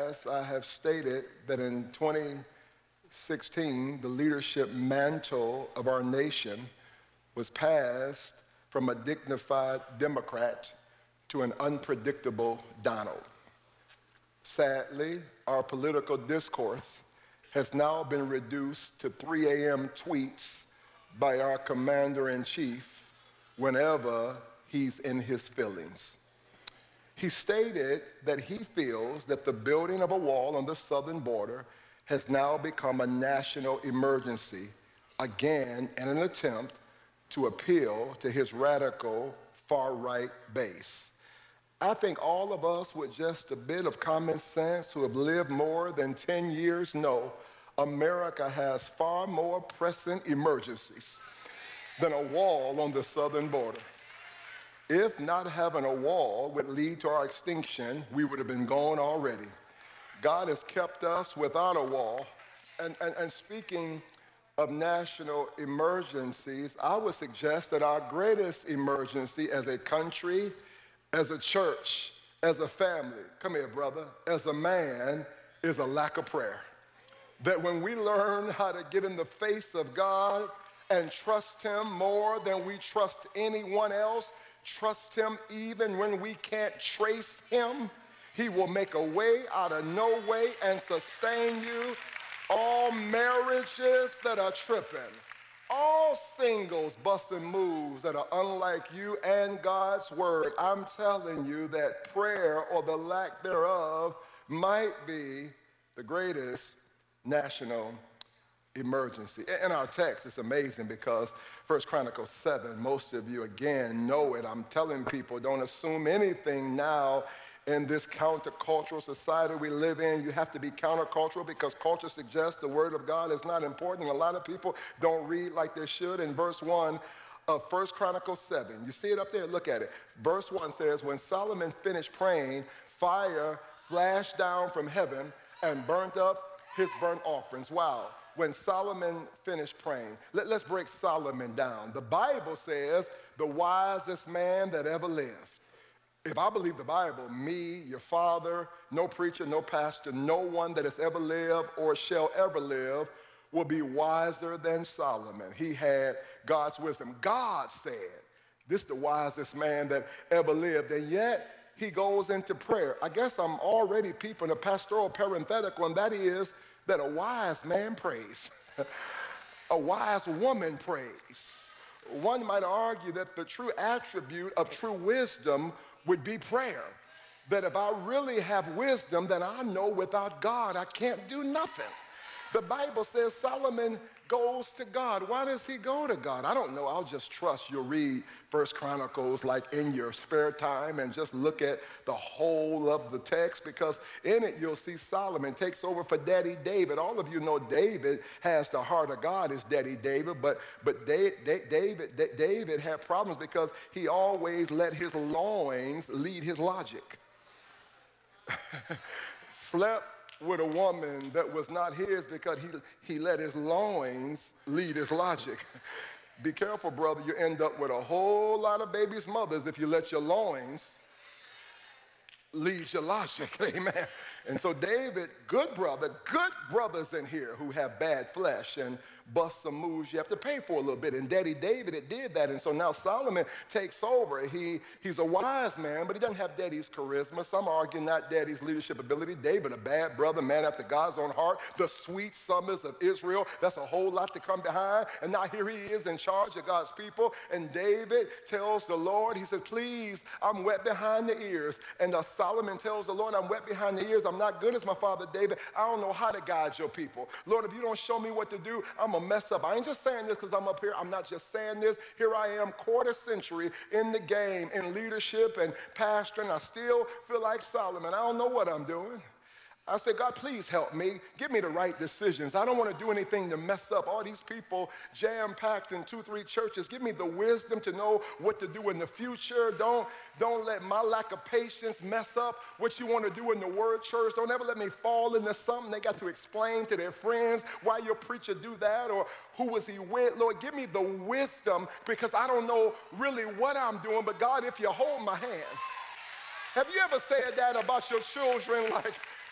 past, I have stated that in 2016, the leadership mantle of our nation was passed from a dignified Democrat to an unpredictable Donald. Sadly, our political discourse has now been reduced to 3 a.m. tweets by our commander-in-chief whenever he's in his feelings. He stated that he feels that the building of a wall on the southern border has now become a national emergency, again in an attempt to appeal to his radical far-right base. I think all of us with just a bit of common sense who have lived more than 10 years know America has far more pressing emergencies than a wall on the southern border. If not having a wall would lead to our extinction, we would have been gone already. God has kept us without a wall. And speaking of national emergencies, I would suggest that our greatest emergency as a country, as a church, as a family, come here, brother, as a man, is a lack of prayer. That when we learn how to get in the face of God and trust Him more than we trust anyone else, trust Him even when we can't trace Him, He will make a way out of no way and sustain you. All marriages that are tripping, all singles busting moves that are unlike you and God's word, I'm telling you that prayer or the lack thereof might be the greatest national emergency. In our text, it's amazing because 1 Chronicles 7, most of you again know it. I'm telling people, don't assume anything now. In this countercultural society we live in, you have to be countercultural because culture suggests the word of God is not important. And a lot of people don't read like they should. In verse 1 of 1 Chronicles 7, you see it up there? Look at it. Verse 1 says, when Solomon finished praying, fire flashed down from heaven and burnt up his burnt offerings. Wow. When Solomon finished praying. Let's break Solomon down. The Bible says the wisest man that ever lived. If I believe the Bible, me, your father, no preacher, no pastor, no one that has ever lived or shall ever live will be wiser than Solomon. He had God's wisdom. God said, this is the wisest man that ever lived, and yet he goes into prayer. I guess I'm already peeping a pastoral parenthetical, and that is that a wise man prays. A wise woman prays. One might argue that the true attribute of true wisdom would be prayer. That if I really have wisdom, then I know without God I can't do nothing. The Bible says Solomon goes to God. Why does he go to God? I don't know. I'll just trust you'll read 1 Chronicles like in your spare time and just look at the whole of the text, because in it you'll see Solomon takes over for Daddy David. All of you know David has the heart of God as Daddy David, but David had problems because he always let his loins lead his logic. Slept with a woman that was not his because he let his loins lead his logic. Be careful, brother. You end up with a whole lot of babies' mothers if you let your loins lead your logic. Amen. And so David, good brothers in here who have bad flesh and bust some moves you have to pay for a little bit. And Daddy David, it did that. And so now Solomon takes over. He's a wise man, but he doesn't have Daddy's charisma. Some argue not Daddy's leadership ability. David, a bad brother, man after God's own heart, the sweet summers of Israel. That's a whole lot to come behind. And now here he is in charge of God's people. And David tells the Lord, he said, please, I'm wet behind the ears. And Solomon tells the Lord, I'm wet behind the ears. I'm not good as my father David. I don't know how to guide your people. Lord, if you don't show me what to do, I'm going to mess up. I ain't just saying this because I'm up here. I'm not just saying this. Here I am, quarter century in the game, in leadership and pastoring. I still feel like Solomon. I don't know what I'm doing. I said, God, please help me. Give me the right decisions. I don't want to do anything to mess up all these people jam-packed in 2-3 churches. Give me the wisdom to know what to do in the future. Don't let my lack of patience mess up what you want to do in the word church. Don't ever let me fall into something they got to explain to their friends why your preacher do that or who was he with. Lord, give me the wisdom because I don't know really what I'm doing. But God, if you hold my hand. Have you ever said that about your children? Like,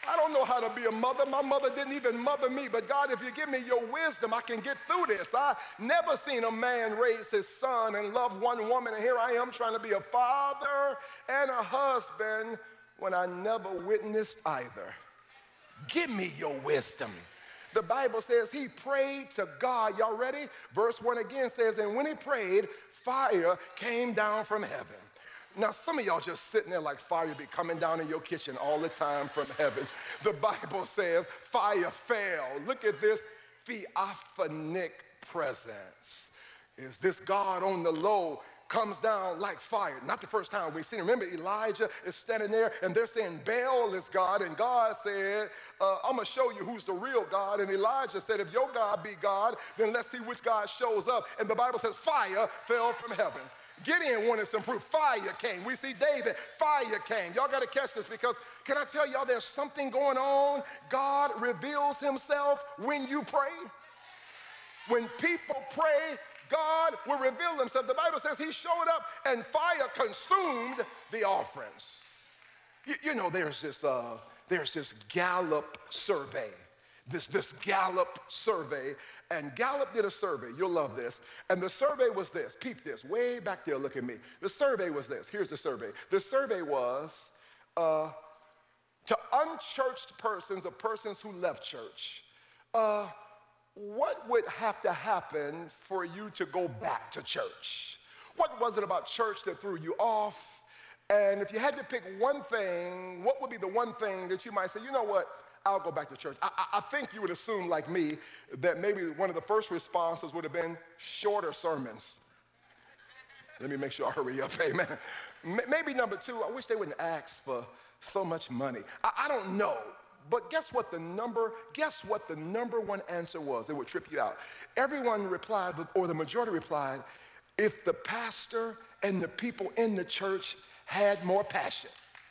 I don't know how to be a mother. My mother didn't even mother me. But God, if you give me your wisdom, I can get through this. I never seen a man raise his son and love one woman. And here I am trying to be a father and a husband when I never witnessed either. Give me your wisdom. The Bible says he prayed to God. Y'all ready? Verse 1 again says, and when he prayed, fire came down from heaven. Now, some of y'all just sitting there like fire be coming down in your kitchen all the time from heaven. The Bible says fire fell. Look at this theophanic presence. Is this God on the low comes down like fire. Not the first time we've seen him. Remember, Elijah is standing there and they're saying Baal is God. And God said, I'm going to show you who's the real God. And Elijah said, if your God be God, then let's see which God shows up. And the Bible says fire fell from heaven. Gideon wanted some proof. Fire came. We see David. Fire came. Y'all got to catch this because can I tell y'all there's something going on? God reveals himself when you pray. When people pray, God will reveal himself. The Bible says he showed up and fire consumed the offerings. You know, there's this Gallup survey. This Gallup survey, and Gallup did a survey. You'll love this. And the survey was this. Peep this. Way back there, look at me. The survey was this. Here's the survey. The survey was to unchurched persons or persons who left church. What would have to happen for you to go back to church? What was it about church that threw you off? And if you had to pick one thing, what would be the one thing that you might say, you know what? I'll go back to church. I think you would assume, like me, that maybe one of the first responses would have been shorter sermons. Let me make sure I hurry up, amen. Maybe number two, I wish they wouldn't ask for so much money. I don't know, but guess what the number one answer was? It would trip you out. Everyone replied, or the majority replied, if the pastor and the people in the church had more passion.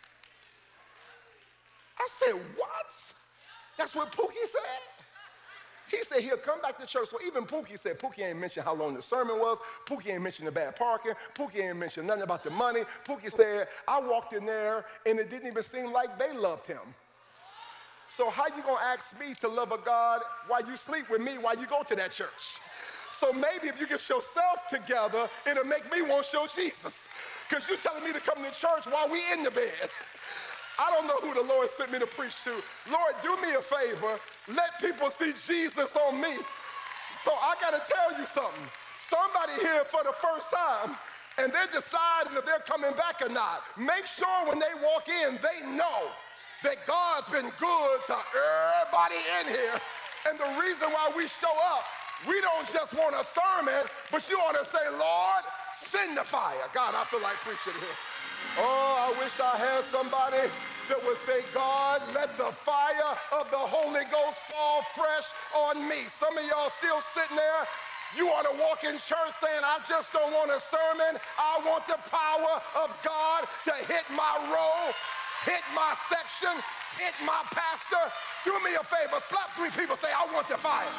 I said, what? That's what Pookie said? He said he'll come back to church. So even Pookie said, Pookie ain't mentioned how long the sermon was. Pookie ain't mentioned the bad parking. Pookie ain't mentioned nothing about the money. Pookie said, I walked in there and it didn't even seem like they loved him. So how you gonna ask me to love a God while you sleep with me while you go to that church? So maybe if you get yourself together, it'll make me want to show Jesus. Because you're telling me to come to church while we in the bed. I don't know who the Lord sent me to preach to. Lord, do me a favor. Let people see Jesus on me. So I got to tell you something. Somebody here for the first time, and they're deciding if they're coming back or not. Make sure when they walk in, they know that God's been good to everybody in here. And the reason why we show up, we don't just want a sermon, but you ought to say, Lord, send the fire. God, I feel like preaching here. Oh, I wish I had somebody that would say, God, let the fire of the Holy Ghost fall fresh on me. Some of y'all still sitting there. You ought to walk in church saying, I just don't want a sermon. I want the power of God to hit my row, hit my section, hit my pastor. Do me a favor. Slap 3 people. Say, I want the fire.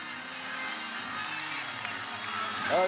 I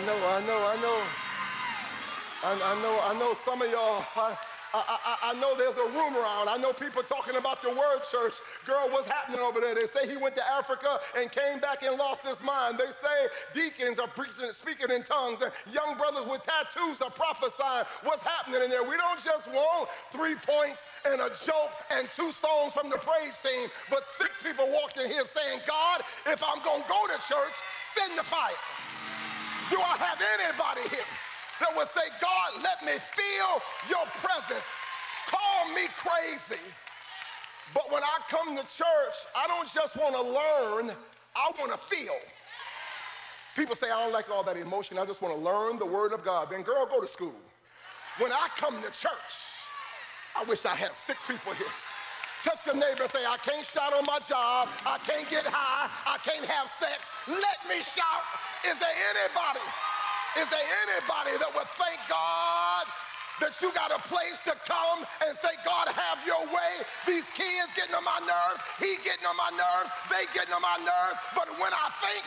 know some of y'all, I know there's a rumor around. I know people talking about the Word Church. Girl, what's happening over there? They say he went to Africa and came back and lost his mind. They say deacons are preaching, speaking in tongues, and young brothers with tattoos are prophesying. What's happening in there? We don't just want 3 points and a joke and 2 songs from the praise team, but 6 people walked in here saying, God, if I'm going to go to church, send the fire. Do I have anybody here that would say, God, let me feel your presence? Call me crazy. But when I come to church, I don't just want to learn, I want to feel. People say, I don't like all that emotion. I just want to learn the word of God. Then, girl, go to school. When I come to church, I wish I had 6 people here. Touch your neighbor and say, I can't shout on my job. I can't get high. I can't have sex. Let me shout. Is there anybody that would thank God that you got a place to come and say, God, have your way? These kids getting on my nerves. He getting on my nerves. They getting on my nerves. But when I think,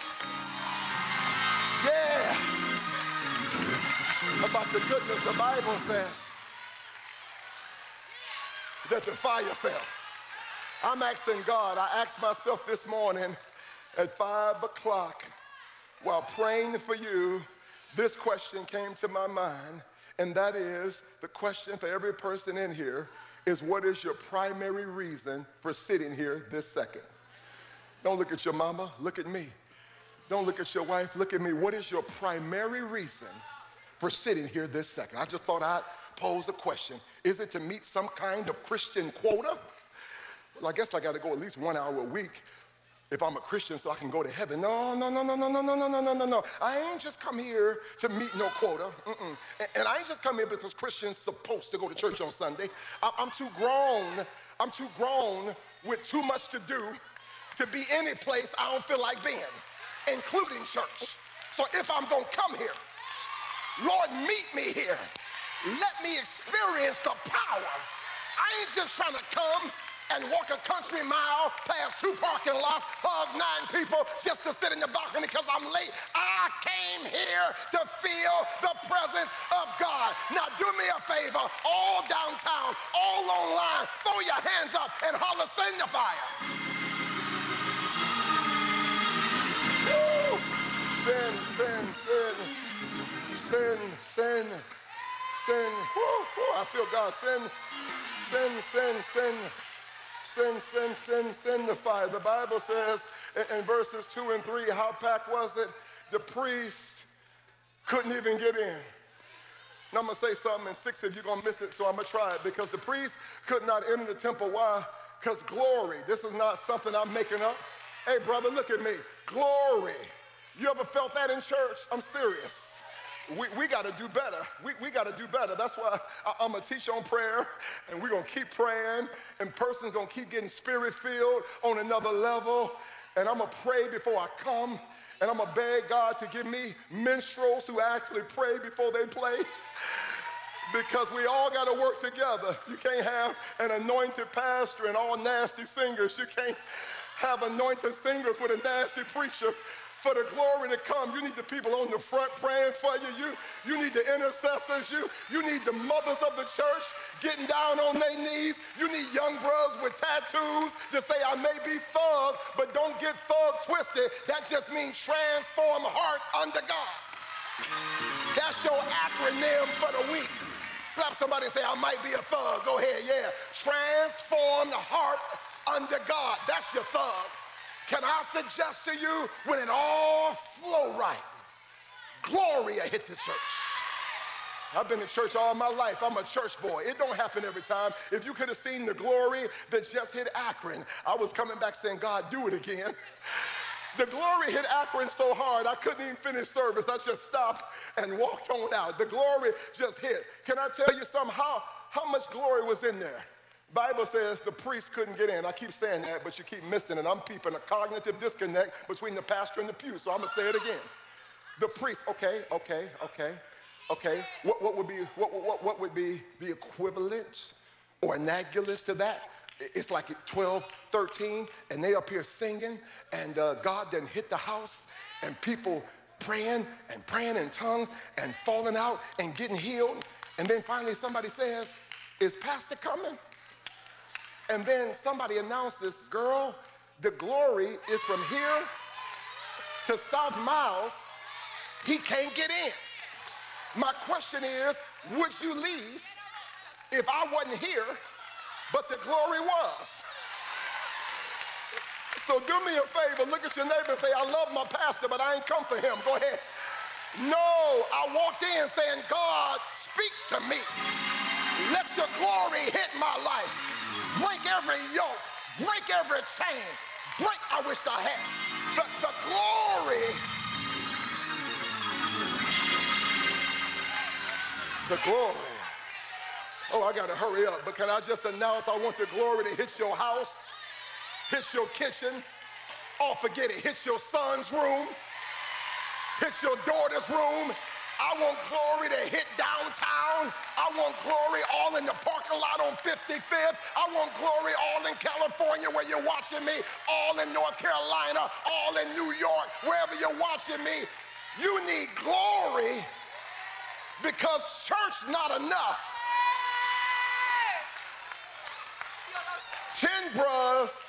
about the goodness, the Bible says that the fire fell. I'm asking God. I asked myself this morning at 5 o'clock while praying for you, this question came to my mind, and that is the question for every person in here is, what is your primary reason for sitting here this second? Don't look at your mama, look at me. Don't look at your wife, look at me. What is your primary reason for sitting here this second? I just thought I'd pose a question. Is it to meet some kind of Christian quota? Well, I guess I got to go at least 1 hour a week if I'm a Christian so I can go to heaven. No. I ain't just come here to meet no quota. And I ain't just come here because Christians supposed to go to church on Sunday. I'm too grown. I'm too grown with too much to do to be any place I don't feel like being, including church. So if I'm going to come here, Lord, meet me here. Let me experience the power. I ain't just trying to come and walk a country mile past 2 parking lots, hug 9 people just to sit in the balcony because I'm late. I came here to feel the presence of God. Now do me a favor, all downtown, all online, throw your hands up and holler, send the fire. Woo! Sin. Woo, woo. I feel God. Sin. Send the fire. The Bible says in verses 2 and 3, how packed was it? The priests couldn't even get in. Now I'm going to say something in 6 if you're going to miss it, so I'm going to try it. Because the priests could not enter the temple. Why? Because glory. This is not something I'm making up. Hey, brother, look at me. Glory. You ever felt that in church? I'm serious. We got to do better. We got to do better. That's why I'm going to teach on prayer, and we're going to keep praying, and person's going to keep getting spirit-filled on another level, and I'm going to pray before I come, and I'm going to beg God to give me minstrels who actually pray before they play, because we all got to work together. You can't have an anointed pastor and all nasty singers. You can't have anointed singers with a nasty preacher. For the glory to come, you need the people on the front praying for you. You need the intercessors. You need the mothers of the church getting down on their knees. You need young brothers with tattoos to say, I may be thug, but don't get thug twisted. That just means transform heart under God. That's your acronym for the week. Slap somebody and say, I might be a thug. Go ahead, yeah. Transform the heart under God. That's your thug. Can I suggest to you, when it all flow right, glory will hit the church. I've been to church all my life. I'm a church boy. It don't happen every time. If you could have seen the glory that just hit Akron, I was coming back saying, God, do it again. The glory hit Akron so hard, I couldn't even finish service. I just stopped and walked on out. The glory just hit. Can I tell you something? How much glory was in there? Bible says the priest couldn't get in. I keep saying that, but you keep missing it. I'm peeping a cognitive disconnect between the pastor and the pew, so I'm going to say it again. The priest, okay. What would be the equivalent or analogous to that? It's like at 12, 13, and they up here singing, and God done hit the house, and people praying in tongues and falling out and getting healed. And then finally somebody says, is pastor coming? And then somebody announces, girl, the glory is from here to South Miles. He can't get in. My question is, would you leave if I wasn't here, but the glory was? So do me a favor, look at your neighbor and say, I love my pastor, but I ain't come for him. Go ahead. No, I walked in saying, God, speak to me. Let your glory hit my life. Break every yoke, break every chain, break, I wish I had. The glory, the glory. Oh, I gotta hurry up, but can I just announce I want the glory to hit your house, hit your kitchen, oh, forget it, hit your son's room, hit your daughter's room. I want glory to hit downtown. I want glory all in the parking lot on 55th. I want glory all in California where you're watching me, all in North Carolina, all in New York, wherever you're watching me. You need glory because church not enough. 10 bras